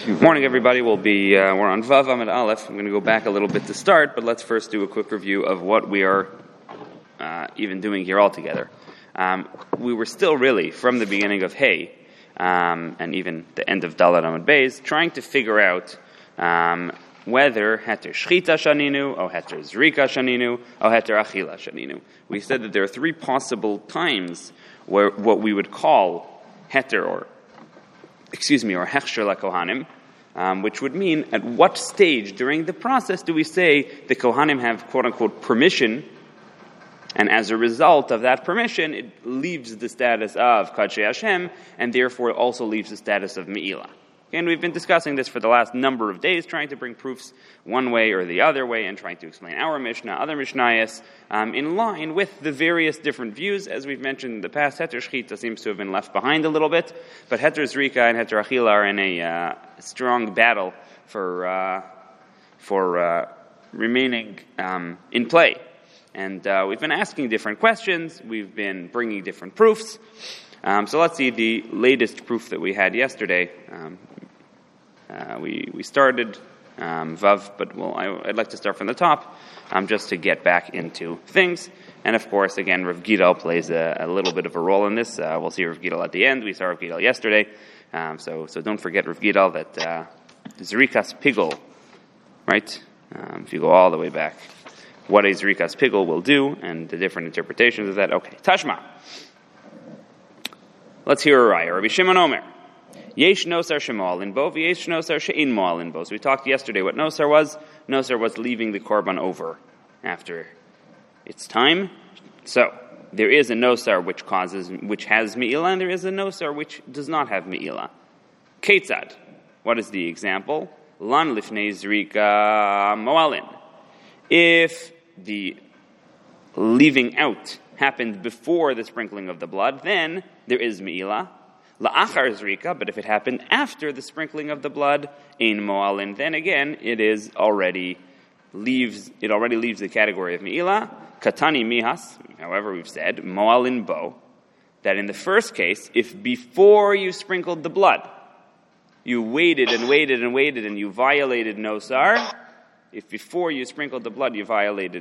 Morning, everybody. We're on Vav Amud Aleph. I'm going to go back a little bit to start, but let's first do a quick review of what we are even doing here altogether. We were still really, from the beginning of Hey, and even the end of Dalet Amud Beis, trying to figure out whether Heter Shchita Shaninu, or Heter Zrika Shaninu, or Heter Achila Shaninu. We said that there are three possible times where what we would call Heter, or Hechsher LaKohanim, which would mean at what stage during the process do we say the Kohanim have quote-unquote permission, and as a result of that permission, it leaves the status of Kadshei Hashem, and therefore also leaves the status of Me'ilah. And we've been discussing this for the last number of days, trying to bring proofs one way or the other way, and trying to explain our Mishnah, other Mishnayos, in line with the various different views. As we've mentioned in the past, Heter Shchita seems to have been left behind a little bit, but Heter Zrika and Heter Achila are in a strong battle for remaining in play. And we've been asking different questions, we've been bringing different proofs. So let's see the latest proof that we had yesterday. We started Vav, but I'd like to start from the top, just to get back into things. And of course, again, Rav Gidal plays a little bit of a role in this. We'll see Rav Gidal at the end. We saw Rav Gidal yesterday. So don't forget, Rav Gidal, that Zrikas Pigul, right? If you go all the way back, what a Zrikas Pigul will do, and the different interpretations of that. Okay, Tashma. Let's hear a raya. Rabbi Shimon Omer. Yesh nosar shemal bo, yesh nosar she'in mo'al bo. So we talked yesterday what nosar was. Nosar was leaving the korban over after its time. So there is a nosar which has me'ilah, and there is a nosar which does not have me'ilah. Ketzad. What is the example? Lan lifnei zrika mo'alin. If the leaving out happened before the sprinkling of the blood, then there is me'ilah. La'achar zrika, but if it happened after the sprinkling of the blood, ein mo'alin, then again it already leaves the category of me'ilah. Katani mihas, however we've said, mo'alin bo, that in the first case, if before you sprinkled the blood, you waited and waited and waited and you violated nosar, if before you sprinkled the blood you violated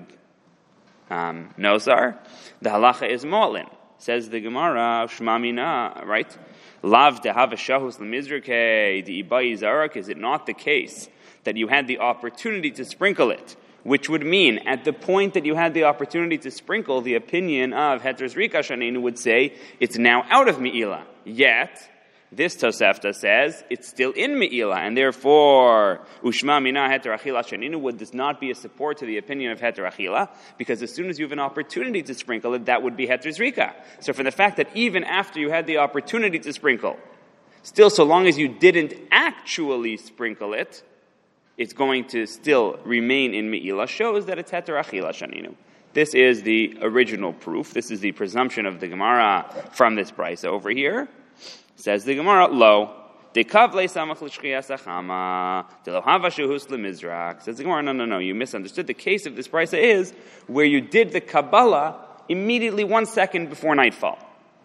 nosar, the halacha is mo'alin. Says the Gemara, Shmamina, right? Lav dehava shahus lemizrake the ibai zarak. Is it not the case that you had the opportunity to sprinkle it? Which would mean, at the point that you had the opportunity to sprinkle, the opinion of Heter Zrika Shaninu would say, it's now out of Me'ilah. Yet, this Tosefta says, it's still in Me'ilah, and therefore, Ushma Mina Heter Achila Shaninu would this not be a support to the opinion of Heter Achila, because as soon as you have an opportunity to sprinkle it, that would be Heter Zrika. So for the fact that even after you had the opportunity to sprinkle, still so long as you didn't actually sprinkle it, it's going to still remain in Me'ilah, shows that it's Heter Achila Shaninu. This is the original proof. This is the presumption of the Gemara from this brisa over here. Says the Gemara, lo, dekav le'samach l'shchiyas achama, delohava shuhus lemizrak. Says the Gemara, no, you misunderstood. The case of this brisa is where you did the Kabbalah immediately 1 second before nightfall.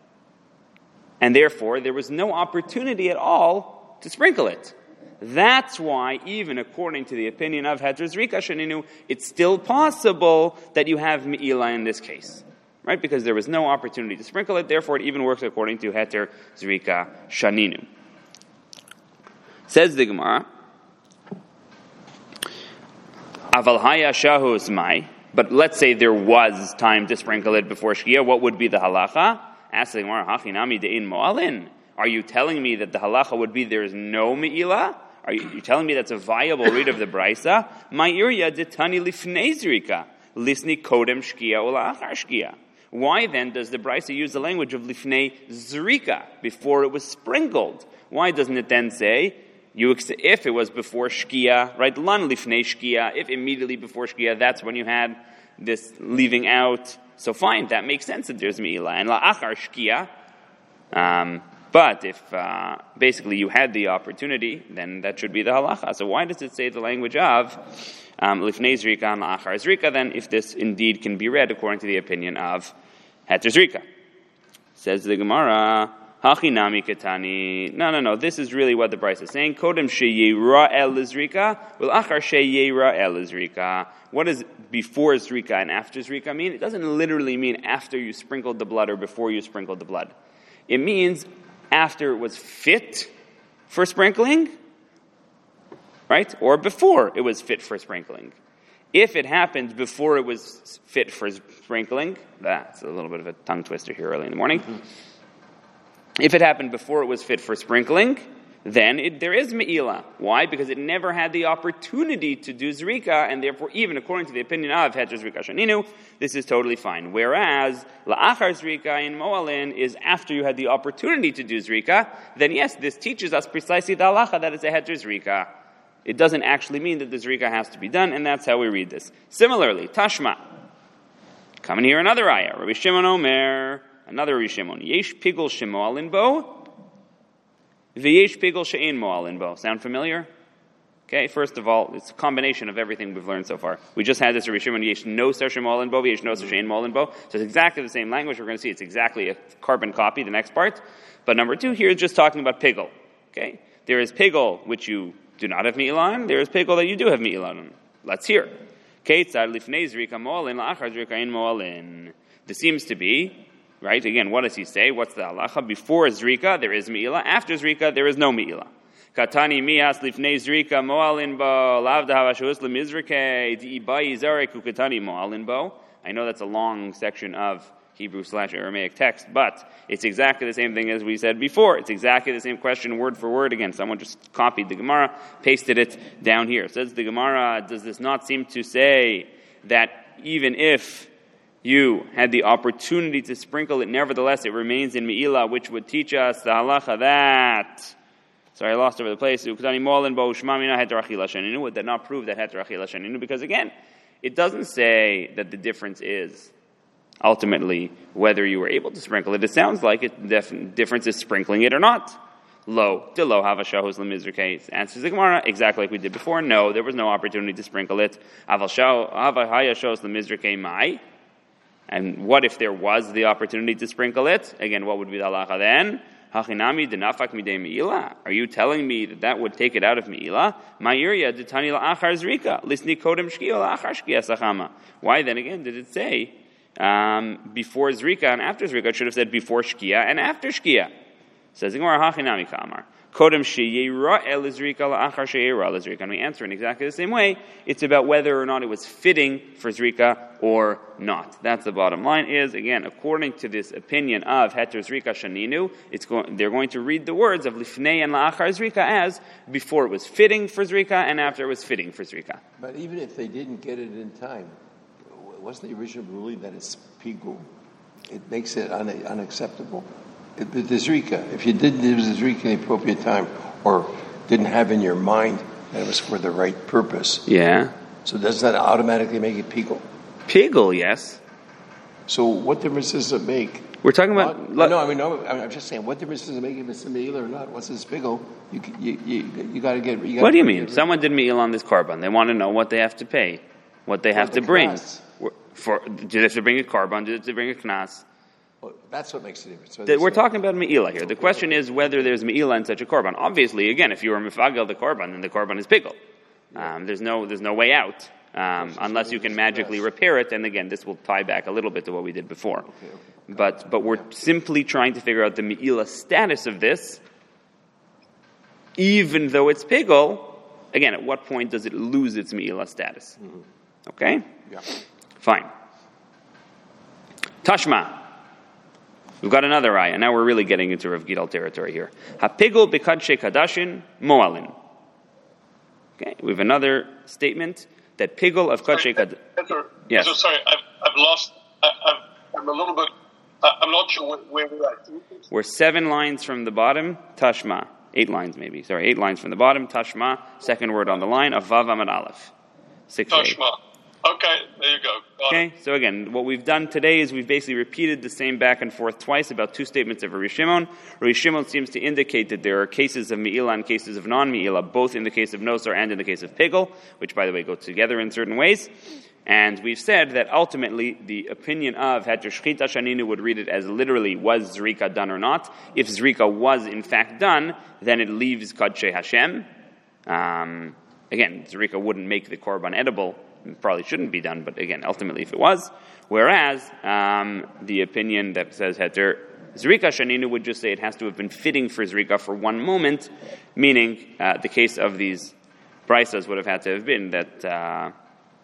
And therefore, there was no opportunity at all to sprinkle it. That's why, even according to the opinion of Heter Zrika Shaninu, it's still possible that you have Me'ilah in this case. Right? Because there was no opportunity to sprinkle it, therefore it even works according to Heter Zrika Shaninu. Says the Gemara, Aval haya shahus mai, but let's say there was time to sprinkle it before Shkia, what would be the halacha? Ask the Gemara, Hachinami de'in mo'alin. Are you telling me that the halacha would be there is no me'ilah? Are you telling me that's a viable read of the brisa? Ma'irya detani lifnei zrika, lisni kodem Shkia ola achar Shkia. Why then does the brisa use the language of lifnei zrika, before it was sprinkled? Why doesn't it then say, if it was before shkia, right? Lan lifnei shkia, if immediately before shkia, that's when you had this leaving out. So fine, that makes sense that there's me'ilah. And la'achar shkia, but if basically you had the opportunity, then that should be the halacha. So why does it say the language of lifnei zrika and la'achar zrika then, if this indeed can be read according to the opinion of Heter Zrika? Says the Gemara, Hachinami katani. No. This is really what the Brisa is saying. Kodem sheyira el zrika, will achar sheyira el zrika. What does before zrika and after zrika mean? It doesn't literally mean after you sprinkled the blood or before you sprinkled the blood. It means after it was fit for sprinkling, right? Or before it was fit for sprinkling. If it happened before it was fit for sprinkling, that's a little bit of a tongue twister here early in the morning. If it happened before it was fit for sprinkling, then there is me'ilah. Why? Because it never had the opportunity to do zrika, and therefore, even according to the opinion of heter zrika shaninu, this is totally fine. Whereas, la'achar zrika in mo'alin is after you had the opportunity to do zrika, then yes, this teaches us precisely the halacha that it's a heter zrika. It doesn't actually mean that the zrika has to be done, and that's how we read this. Similarly, tashma. Come in here another ayah. Rabbi Shimon Omer, another Rabbi Shimon. Yesh pigul shemo'alin bo, v'yesh pigul she'ein mo'alin bo. Sound familiar? Okay, first of all, it's a combination of everything we've learned so far. We just had this Rabbi Shimon, yesh nosar shemo'alin bo, v'yesh nosar she'ein mo'alin bo. So it's exactly the same language. We're going to see it's exactly a carbon copy, the netzach part. But number two here is just talking about pigul. Okay? There is pigul, which you do not have me'ilah on. There is pigul that you do have me'ilah on. Let's hear. Keitzad lifnei zrika mo'alin la'achar zrika ein mo'alin. This seems to be, right? Again, what does he say? What's the halacha? Before zrika, there is me'ilah. After zrika, there is no me'ilah. Katani mias lifnei zrika mo'alin bo lav dahavashus lemizrike di'ibai zarek ukatani mo'alin bo. I know that's a long section of Hebrew/Aramaic text, but it's exactly the same thing as we said before. It's exactly the same question, word for word. Again, someone just copied the Gemara, pasted it down here. Says the Gemara, does this not seem to say that even if you had the opportunity to sprinkle it, nevertheless it remains in Me'ilah, which would teach us the halacha that... Sorry, I lost over the place. Would that not prove that heter achila sheninu? Because again, it doesn't say that the difference is ultimately whether you were able to sprinkle it. It sounds like the difference is sprinkling it or not. Lo, de lo hava shahos lemizrikei. Answers the Gemara exactly like we did before. No, there was no opportunity to sprinkle it. Aval hava haya shahos lemizrikei mai. And what if there was the opportunity to sprinkle it? Again, what would be the halacha then? Hachinami denafak midei me'ilah. Are you telling me that would take it out of me'ilah? Ma'irya detani la'achar zrika. Lisni kodem shkia la'achar shkia sachama. Why then again did it say before zrika and after zrika? It should have said before shkia and after shkia. Says the Gemara, hachinami ka'amar. Kodem sheyira el zrika la'achar sheyira el zrika. And we answer in exactly the same way. It's about whether or not it was fitting for zrika or not. That's the bottom line. Is again, according to this opinion of heter zrika shaninu, they're going to read the words of lifnei and la'achar zrika as before it was fitting for zrika and after it was fitting for zrika. But even if they didn't get it in time, wasn't the original ruling that it's pigul? It makes it unacceptable. The zrika, if you didn't use the zrika in the appropriate time, or didn't have in your mind that it was for the right purpose. Yeah. So does that automatically make it pigul? Pigul, yes. So what difference does it make? We're talking about... I'm just saying, what difference does it make if it's a me'ilah or not? Once it's pigul, you got to get... What do you mean? Someone did me'ilah on this korban. They want to know what they have to pay, what they have to bring. Do they have to bring a korban? Do they have to bring a knas? Well, that's what makes the difference. So we're talking about me'ilah here. The question is whether there's me'ilah in such a korban. Obviously, again, if you were mifagel the korban, then the korban is pigul. There's no way out unless you can magically repair it. And again, this will tie back a little bit to what we did before. Okay. But we're simply trying to figure out the me'ilah status of this, even though it's pigul. Again, at what point does it lose its me'ilah status? Mm-hmm. Okay? Yeah. Fine. Tashma. We've got another ayah. Now we're really getting into Rav Gidal territory here. Hapigul b'kadshe kadashin mo'alin. Okay, we have another statement that pigul of kadshe kadashin. Yes. Sorry, I've lost. I'm a little bit. I'm not sure where we're at. We're 7 lines from the bottom. Tashma. 8 lines maybe. Sorry, 8 lines from the bottom. Tashma. Second word on the line of Vav Amad Aleph. 6 Tashma. Okay, there you go. Okay, so again, what we've done today is we've basically repeated the same back and forth twice about 2 statements of Rabbi Shimon. Rabbi Shimon seems to indicate that there are cases of me'ilah and cases of non-me'ilah, both in the case of nosar and in the case of pigul, which, by the way, go together in certain ways. And we've said that ultimately the opinion of Heter Shchita Shaninu would read it as literally, was Zrika done or not? If Zrika was in fact done, then it leaves Kadshe Hashem. Again, Zrika wouldn't make the korban edible. It probably shouldn't be done, but again, ultimately if it was. Whereas the opinion that says Heter Zrika Shaninu would just say it has to have been fitting for Zrika for one moment, meaning the case of these Brisas would have had to have been that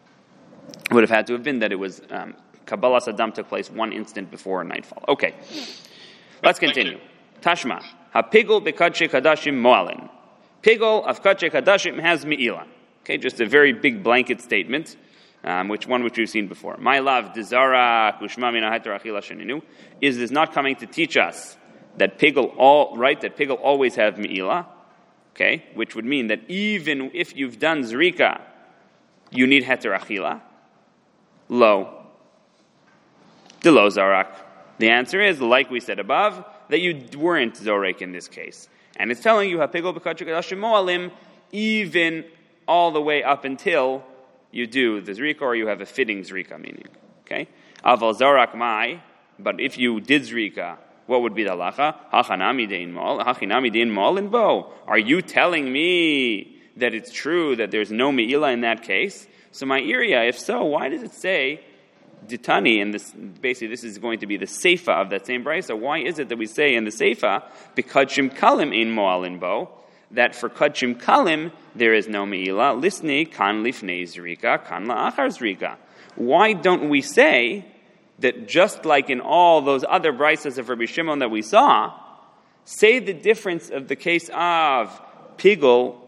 it was Kabbalah Saddam took place one instant before nightfall. Okay, let's continue. Tashma hapigul bekadshe kadashim moalin. Pigul of kadshe kadashim has meila. Okay, just a very big blanket statement, which we've seen before. My love, dizara kushma mina heter achila sheninu. Is this not coming to teach us that pigul always have meila? Okay, which would mean that even if you've done zrika, you need heter achila. Lo. De lo zarak. The answer is, like we said above, that you weren't zorek in this case. And it's telling you, hapigol b'kadshe kadashim moalim, even all the way up until you do the zrika or you have a fitting zrika, meaning. Okay? Aval zarak mai, but if you did zrika, what would be the halacha? Hachinami dein mal in bo. Are you telling me that it's true that there's no meila in that case? So my area, if so, why does it say ditani? And this basically this is going to be the seifa of that same brisa. Why is it that we say in the seifa b'kadshim kalim ein moalin bo, that for kadshim kalim there is no meila? Lisnei kan lifnei zrika kan la'achar zrika. Why don't we say that just like in all those other brisas of Rabbi Shimon that we saw, say the difference of the case of pigul?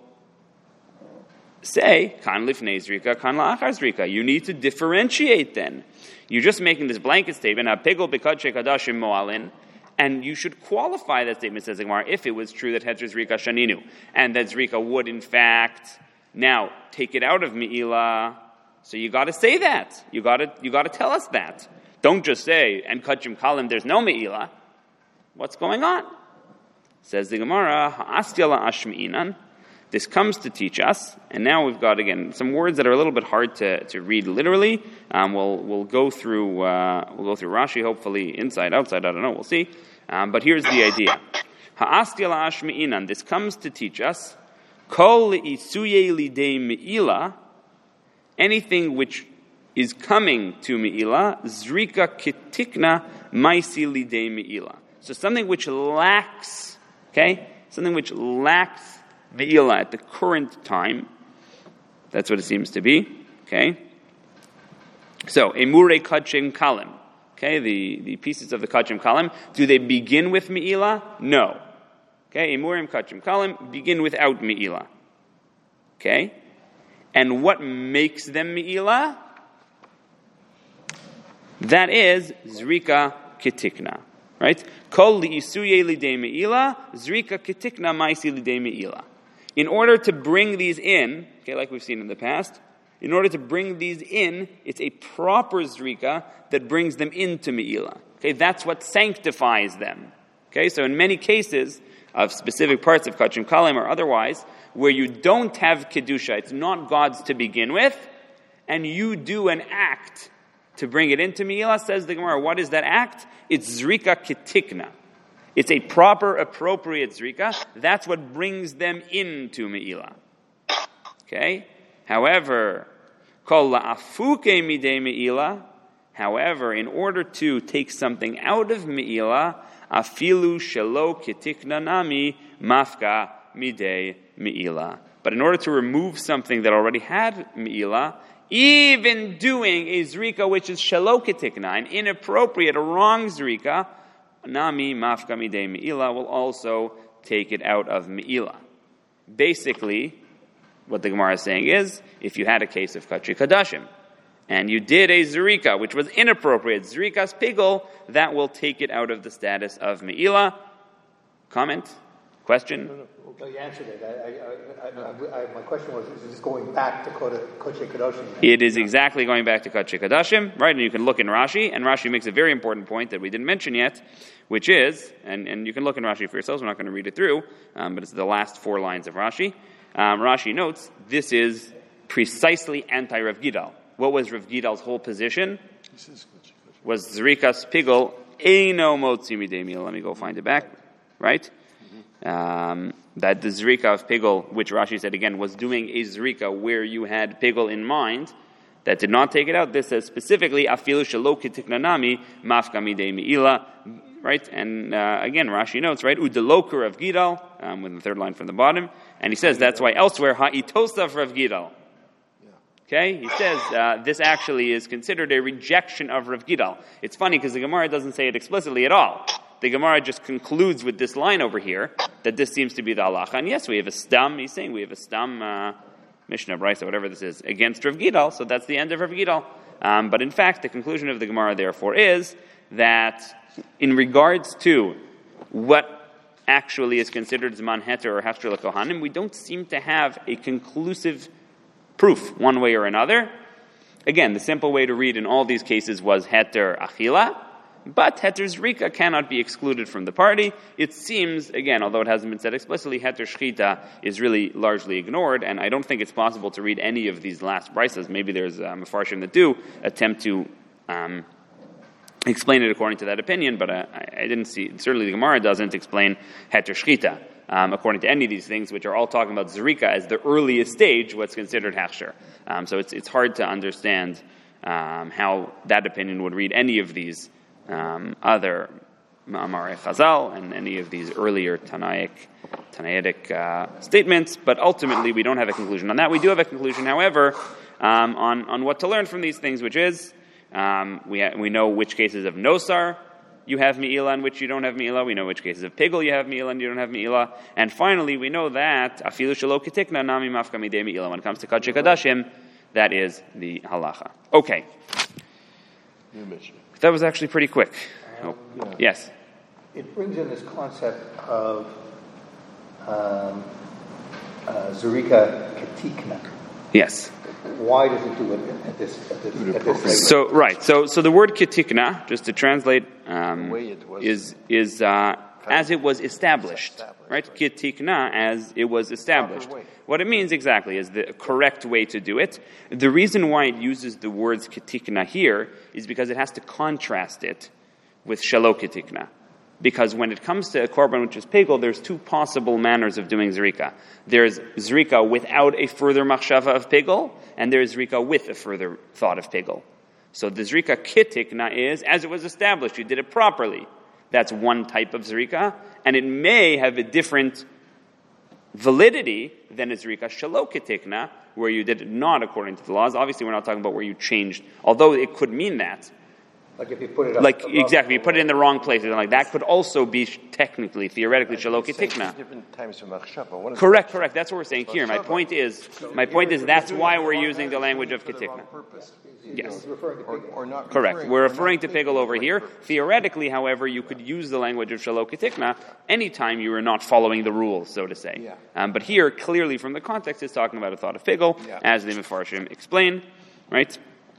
Say, kan lifnei zrika, kan la'achar zrika. You need to differentiate then. You're just making this blanket statement, ha'pigul b'kadshe kadashim moalin, and you should qualify that statement, says the Gemara, if it was true that heter zrika shaninu, and that zrika would in fact now take it out of me'ila. So you got to say that. You got to tell us that. Don't just say, and kadshim kalim, there's no me'ila. What's going on? Says the Gemara, ha'astyala ashmi'inan. This comes to teach us, and now we've got again some words that are a little bit hard to read literally. We'll go through Rashi, hopefully inside, outside. I don't know. We'll see. But here's the idea: Ha'astila ashmi'inan. This comes to teach us kol isuye lidei meila. Anything which is coming to meila, zrika kitikna maisi lidei meila. So something which lacks, something which lacks me'ila at the current time. That's what it seems to be. Okay. So, emure kachim kalim. Okay, the pieces of the kachim kalim, do they begin with me'ila? No. Okay, emurim kachim kalim begin without me'ila. Okay. And what makes them me'ila? That is zrika kitikna. Right? Kol li'isuye lidei me'ila, zrika kitikna maisi lidei me'ila. In order to bring these in, like we've seen in the past, in order to bring these in, it's a proper zrika that brings them into me'ila. Okay, that's what sanctifies them. Okay, so in many cases of specific parts of kachim kalim or otherwise, where you don't have kedusha, it's not God's to begin with, and you do an act to bring it into me'ila, says the Gemara, what is that act? It's zrika kitikna. It's a proper, appropriate zrika. That's what brings them into me'ila. Okay? However, kol la'afuke midei me'ila. However, in order to take something out of me'ila, afilu shelo kitikna nami mafka midei me'ila. But in order to remove something that already had me'ila, even doing a zrika which is shelo kitikna, an inappropriate, a wrong zrika, nami mafka midei me'ila, will also take it out of me'ila. Basically, what the Gemara is saying is, if you had a case of kachri kadashim, and you did a zrika which was inappropriate, zrikas pigul, that will take it out of the status of me'ila. Comment? Question? No, you answered it. My question was, is this going back to Kodesh Kadashim? It is exactly going back to Kodesh Kadashim, right? And you can look in Rashi, and Rashi makes a very important point that we didn't mention yet, which is, and you can look in Rashi for yourselves, we're not going to read it through, but it's the last 4 lines of Rashi. Rashi notes, this is precisely anti-Rav Gidal. what was Rav Gidal's whole position? He says, Was Zrikas Pigel Eino Motzi Midei Mila. Let me go find it back. Right? That the Zrika of Pigel, which Rashi said again, was doing a Zrika where you had Pigel in mind, that did not take it out. This says specifically, Afilu Shalo Kitiknanami Mafka Midei Mi'ila. Right? And again, Rashi notes, right? Udeloker of Gidal, with the third line from the bottom. And he says that's why elsewhere, Ha'itosav Rav Gidal. Okay, he says this actually is considered a rejection of Rav Gidal. It's funny because the Gemara doesn't say it explicitly at all. The Gemara just concludes with this line over here that this seems to be the halacha. And yes, we have a stam. He's saying we have a stam Mishnah, Brisa, whatever this is, against Rav Gidal. So that's the end of Rav Gidal. But in fact, the conclusion of the Gemara therefore is that in regards to what actually is considered Zman Heter or Haftar L'Kohanim, we don't seem to have a conclusive proof one way or another. Again, the simple way to read in all these cases was Heter Achila, but Heter Zrika cannot be excluded from the party. It seems, again, although it hasn't been said explicitly, Heter Shchita is really largely ignored, and I don't think it's possible to read any of these last brises. Maybe there's Mefarshim that do attempt to explain it according to that opinion, but I didn't see, certainly the Gemara doesn't explain Heter Shchita. According to any of these things, which are all talking about Zrika as the earliest stage, what's considered Hechsher. So it's hard to understand how that opinion would read any of these other Ma'amarei Chazal and any of these earlier Tanaitic statements, but ultimately we don't have a conclusion on that. We do have a conclusion, however, on what to learn from these things, which is we know which cases of Nosar you have Me'ila and which you don't have Me'ila. We know which cases of Pigel you have Me'ila and you don't have Me'ila. And finally, we know that Afilu Shelo Ketikna Nami Mafka Midei Me'ila. When it comes to Kodesh Kadashim, that is the halacha. Okay. That was actually pretty quick. Oh. Yeah. Yes? It brings in this concept of Zurika Ketikna. Yes. Why does it do it at this So right, so the word ketikna, just to translate, is as it was established, right? Ketikna, as it was established. What it means exactly is the correct way to do it. The reason why it uses the words ketikna here is because it has to contrast it with shelo ketikna. Because when it comes to a korban which is pigel, there's two possible manners of doing zrika. There's zrika without a further machshava of pigel, and there's zrika with a further thought of pigel. So the zrika kitikna is, as it was established, you did it properly. That's one type of zrika, and it may have a different validity than a zrika shelo kitikna, where you did it not according to the laws. Obviously, we're not talking about where you changed, although it could mean that. Like if you put it up exactly, you put it in the wrong place, like that could also be technically, theoretically, shelo ketikna. Different times from machshava. Correct. That's what we're saying here. My point is that's why we're using the language of ketikna. Yes. Or not. Correct. We're referring to pigel over here. Theoretically, however, you could use the language of shelo ketikna anytime you are not following the rules, so to say. Yeah. But here, clearly from the context, it's talking about a thought of pigel, as the Mefarshim explain, right?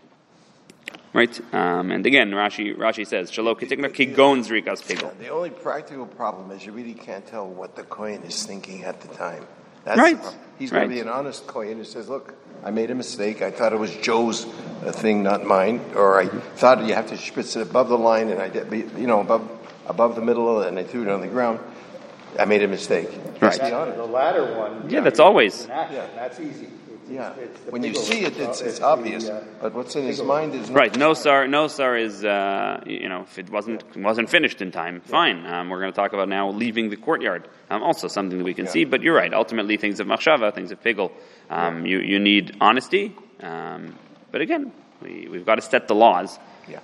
Right, and again, Rashi says, "Shelo ketikna kigon zrikas pigel." The only practical problem is you really can't tell what the kohen is thinking at the time. That's right. He's going to be an honest kohen who says, "Look, I made a mistake. I thought it was Joe's thing, not mine, or I thought you have to spitz it above the line, and I did, above the middle, and I threw it on the ground. I made a mistake." Right. The latter one. Yeah, that's always. That's easy. When you see it, it's obvious. But what's in his mind is not. Right. Nosar is if it wasn't finished in time, fine. We're going to talk about now leaving the courtyard. Also something that we can see. But you're right. Ultimately, things of machshava, things of pigel, you need honesty. But again, we've got to set the laws.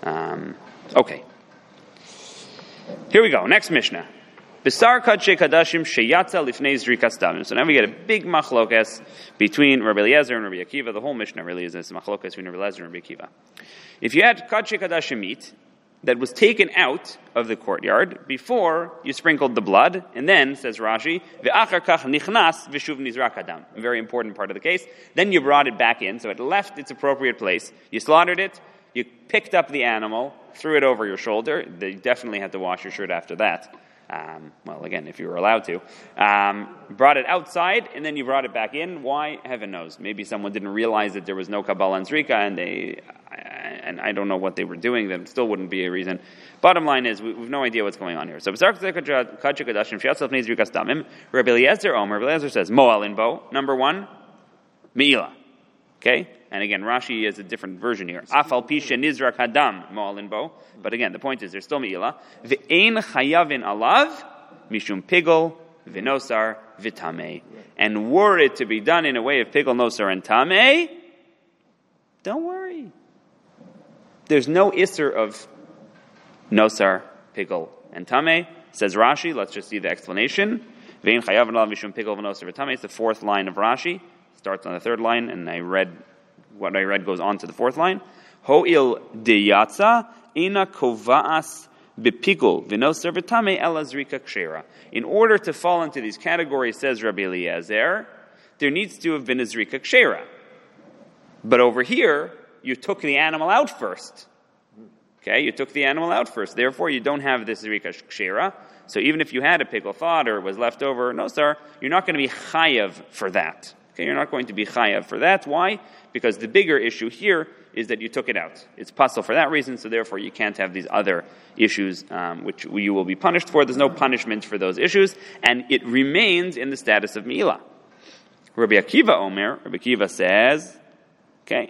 Okay. Here we go. Next Mishnah. B'sar Kodesh Kadashim sheyatza lifnei zrikas damim. So now we get a big machlokas between Rabbi Eliezer and Rabbi Akiva. The whole Mishnah really is this machlokas between Rabbi Eliezer and Rabbi Akiva. If you had Kodesh Kadashim meat that was taken out of the courtyard before you sprinkled the blood, and then, says Rashi, ve'achar kach nichnas v'shuv nizrak adam. A very important part of the case. Then you brought it back in, so it left its appropriate place. You slaughtered it, you picked up the animal, threw it over your shoulder. You definitely had to wash your shirt after that. well, again, if you were allowed to, brought it outside, and then you brought it back in. Why? Heaven knows. Maybe someone didn't realize that there was no Kabbalah and Zrika, and I don't know what they were doing. That still wouldn't be a reason. Bottom line is, we've no idea what's going on here. So, Rabbi Eliezer says, Mo'al in bo, number one, Me'ila. Okay? And again, Rashi has a different version here. Afal pisha nizrak hadam mo'al in bo. But again, the point is, there's still Me'ila. Ve'ein chayavin alav, mishum pigol, v'nosar, v'tamei. And were it to be done in a way of pigol, nosar, and tamei, don't worry. There's no isser of nosar, pigol, and tamei. Says Rashi, let's just see the explanation. Ve'ein chayavin alav, mishum pigol, v'nosar, v'tamei. It's the fourth line of Rashi. Starts on the third line, and what I read goes on to the fourth line. Ho'il deyatza ina kova'as bepigul v'noser v'tamei ela zrika kshera. In order to fall into these categories, says Rabbi Eliezer, there needs to have been a zrika kshera. But over here, you took the animal out first. Okay, you took the animal out first. Therefore, you don't have this zrika kshera. So even if you had a pigul thought or it was left over nosar, you're not going to be chayav for that. Okay, you're not going to be chayav for that. Why? Because the bigger issue here is that you took it out. It's pasul for that reason, so therefore you can't have these other issues which you will be punished for. There's no punishment for those issues, and it remains in the status of Me'ila. Rabbi Akiva says, okay,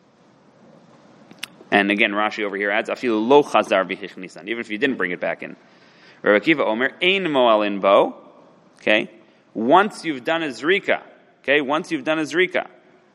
and again Rashi over here adds, afilu lo chazar v'hichnisan, even if you didn't bring it back in. Rabbi Akiva Omer, ein mo'al in bo, okay, once you've done a zrika, okay, once you've done a zrika.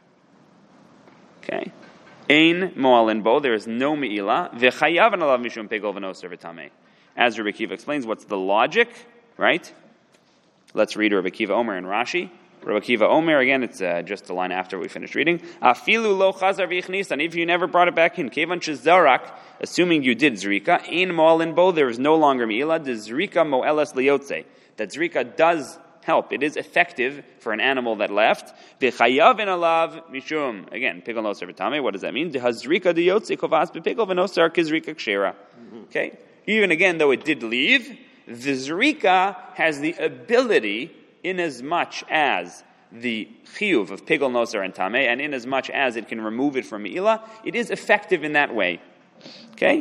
Okay. Ein mo'al in bo, there is no me'ila. V'chayav alav mishum pigol v'noser v'tamei. As Rabbi Akiva explains, what's the logic, right? Let's read Rabbi Akiva Omer and Rashi. Rabbi Akiva Omer, again, it's just the line after we finish reading. Afilu lo chazar v'yichnisan, if you never brought it back in. Kevan shezarak, assuming you did zrika. Ein mo'al in bo, there is no longer me'ila. The zrika mo'elas liyotze. That zrika does help. It is effective for an animal that left. V'chayav in alav mishum. Again, pigol nosar v'tamei. What does that mean? Hazrika diyotze kovas b'pigol v'nosar kizrika kshera. Okay? Even again, though it did leave, the zrika has the ability, in as much as the chiyuv of pigol nosar and tamei, and in as much as it can remove it from me'ila, it is effective in that way. Okay?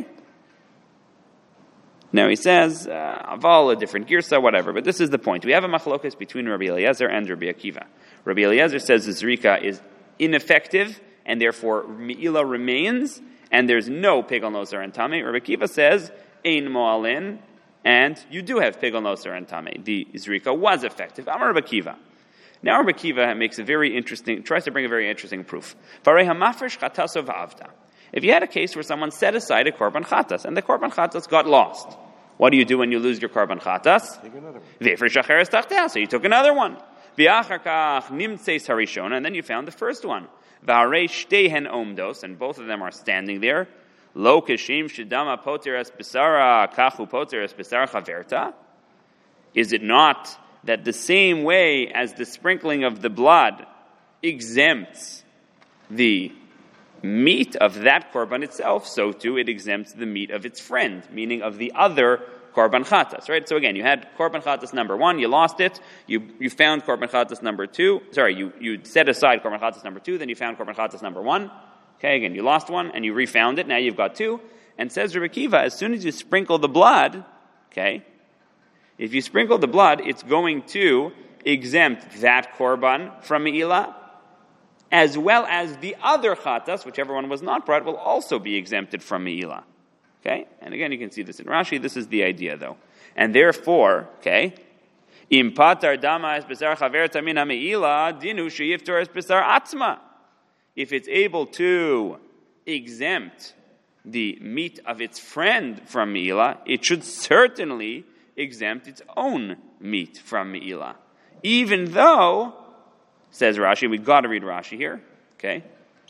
Now he says, aval, a different girsa, whatever, but this is the point. We have a machlokas between Rabbi Eliezer and Rabbi Akiva. Rabbi Eliezer says the zrika is ineffective, and therefore me'ila remains, and there's no pigol nosar and tamei. Rabbi Akiva says, ein mo'alin, and you do have pigol nosar and tamei. The zrika was effective. Amar Rabbi Akiva. Now Rabbi Akiva tries to bring a very interesting proof. If you had a case where someone set aside a korban chatas, and the korban chatas got lost, what do you do when you lose your korban chatas? Take another one. So you took another one. And then you found the first one. And both of them are standing there. Is it not that the same way as the sprinkling of the blood exempts the meat of that korban itself, so too it exempts the meat of its friend, meaning of the other korban chatas, right? So again, you had korban chatas number one, you lost it, you found korban chatas number two, you set aside korban chatas number two, then you found korban chatas number one, okay, again, you lost one, and you refound it, now you've got two, and says Rabbi Akiva, as soon as you sprinkle the blood, okay, if you sprinkle the blood, it's going to exempt that korban from me'ila, as well as the other chatas, whichever one was not brought, will also be exempted from me'ila. Okay? And again, you can see this in Rashi. This is the idea, though. And therefore, okay, im patar dama es besar chaverta min me'ila, dinu sheyiftor es besar atzma. If it's able to exempt the meat of its friend from me'ila, it should certainly exempt its own meat from me'ila. Even though, says Rashi, we've got to read Rashi here, okay?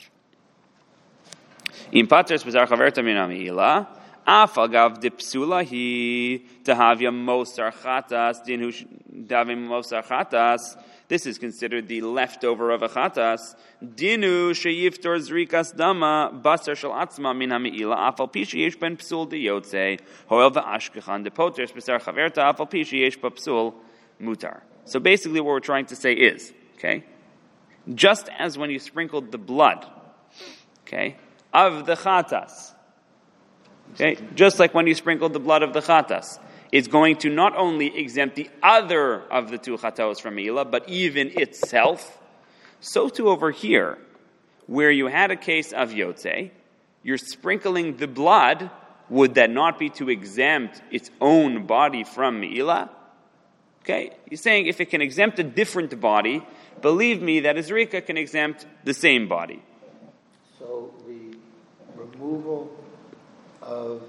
Im paters bezar chaverta min me'ila, af agav de psula hi tahavya mosar chatas, din hu davim mosar chatas, This is considered the leftover of a chatas. Dinu sheyiftor zrikas dama basar shel atzma min ha'me'ila afal pi sheyesh ben psul diyotze hoel v'ashkechan depoter besar chaverta afal pi sheyesh ba psul mutar. So basically what we're trying to say is, okay, just as when you sprinkled the blood, okay, of the chatas, okay, just like when you sprinkled the blood of the chatas, it's going to not only exempt the other of the two chatos from me'ila, but even itself. So too over here, where you had a case of yotze, you're sprinkling the blood, would that not be to exempt its own body from me'ila? Okay, he's saying if it can exempt a different body, believe me that a zrika can exempt the same body. So the removal of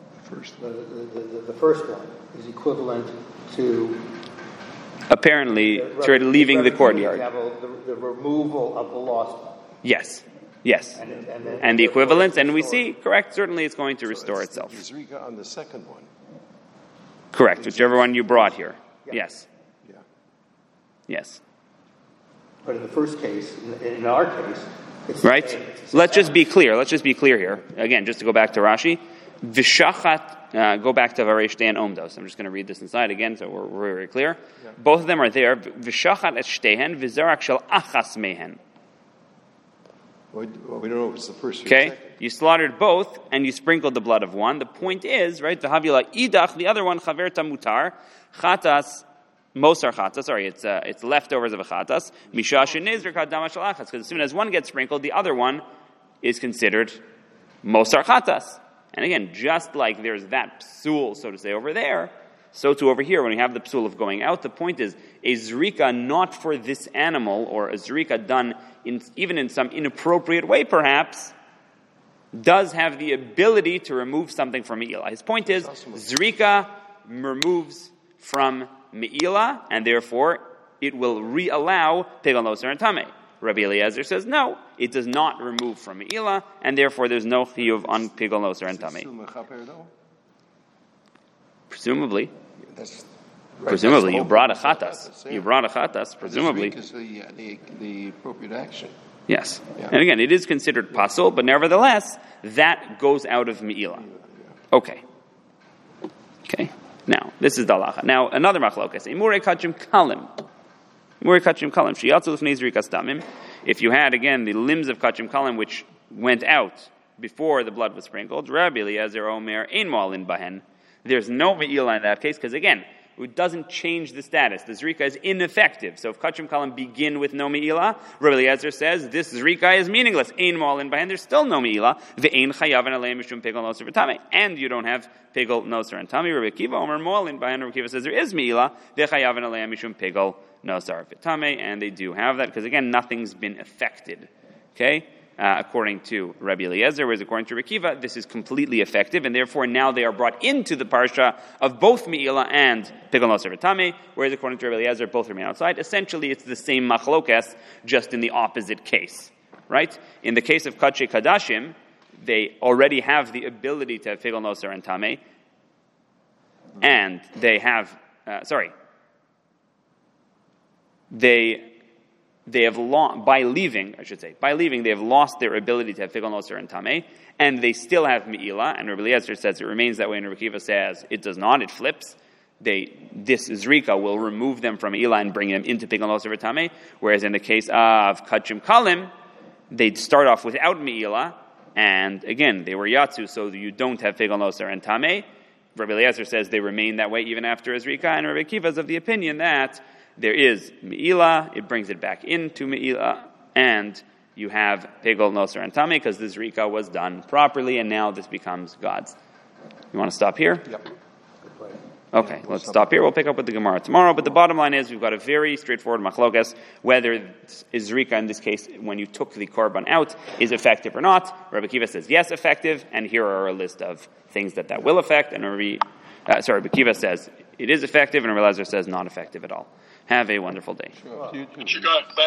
the first one is equivalent to apparently leaving the courtyard. The removal of the lost one. Yes. And the equivalence, and we see, correct, certainly it's going to restore itself. The zrika on the second one. Correct, whichever one you brought here. Yeah. Yes. Yeah. Yes. But in the first case, in our case, it's right? Let's just be clear here. Again, just to go back to Rashi. V'shachat, go back to Varesh Dan Omdos. I'm just going to read this inside again so we're very clear. Yeah. Both of them are there. V'shachat et shtehen v'zarak shel achas mehen. Well, we don't know if it's the first or okay, second. You slaughtered both and you sprinkled the blood of one. The point is, right, v'havila idach, the other one, chaverta mutar, chatas, mosar chatas, sorry, it's leftovers of a chatas, misha shenizr kadama shel achas, because as soon as one gets sprinkled, the other one is considered mosar chatas. And again, just like there's that psul, so to say, over there, so too over here, when we have the psul of going out, the point is, a zrika not for this animal, or a zrika done even in some inappropriate way, perhaps, does have the ability to remove something from me'ila. His point is, zrika removes from me'ila, and therefore, it will re-allow pegel noser and tameh. Rabbi Eliezer says, no, it does not remove from me'ila, and therefore there's no chiyuv on pigol noser and tameh. Presumably. Presumably, you brought a chatas. You brought a chatas, presumably. Is the appropriate action. Yes. Yeah. And again, it is considered pasul, but nevertheless, that goes out of me'ila. Okay. Now, this is the halacha. Now, another machlokas. Imurei kachim kalim. If you had, again, the limbs of kachim kalim which went out before the blood was sprinkled, Rabbi Eliezer Omer ein ma'alin bahen. There's no me'ila in that case, because again, it doesn't change the status. The zrika is ineffective. So if kachim kalim begin with no me'ila, Rabbi Eliezer says this zrika is meaningless. Ein ma'alin bahen. There's still no me'ila. Ve'ein chayav alei mishum pegel noser v'tamei. And you don't have pegel noser and tamei. Rabbi Akiva Omer ma'alin bahen. Rabbi Akiva says there is me'ila. Ve'chayav alei mishum pegel noser v'tamei. And they do have that because again, nothing's been affected. Okay. According to Rabbi Eliezer, whereas according to Rabbi Akiva, this is completely effective, and therefore now they are brought into the parsha of both Me'ila and Pigol Noser V'tamei, whereas according to Rabbi Eliezer, both remain outside. Essentially, it's the same machlokas, just in the opposite case, right? In the case of Kachei Kadashim, they already have the ability to have Pigol Noser and Tamei, and they have, they have by leaving, they have lost their ability to have pigol noser and tamei, and they still have me'ila, and Rabbi Eliezer says it remains that way, and Rabbi Akiva says it does not, it flips. This zrika will remove them from me'ila and bring them into pigol noser and tamei, whereas in the case of kachim kalim, they'd start off without me'ila, and again, they were yatsu, so you don't have pigol noser and tamei. Rabbi Eliezer says they remain that way even after a zrika, and Rabbi Akiva is of the opinion that there is me'ila, it brings it back into me'ila, and you have pegol noser and tamei because the zrika was done properly, and now this becomes God's. You want to stop here? Yep. Okay, let's stop here. We'll pick up with the Gemara tomorrow. But the bottom line is we've got a very straightforward machlokas, whether zrika in this case, when you took the korban out, is effective or not. Rabbi Akiva says yes, effective, and here are a list of things that will affect, and Rabbi Akiva says it is effective, and Rabbi Eliezer says not effective at all. Have a wonderful day. Sure.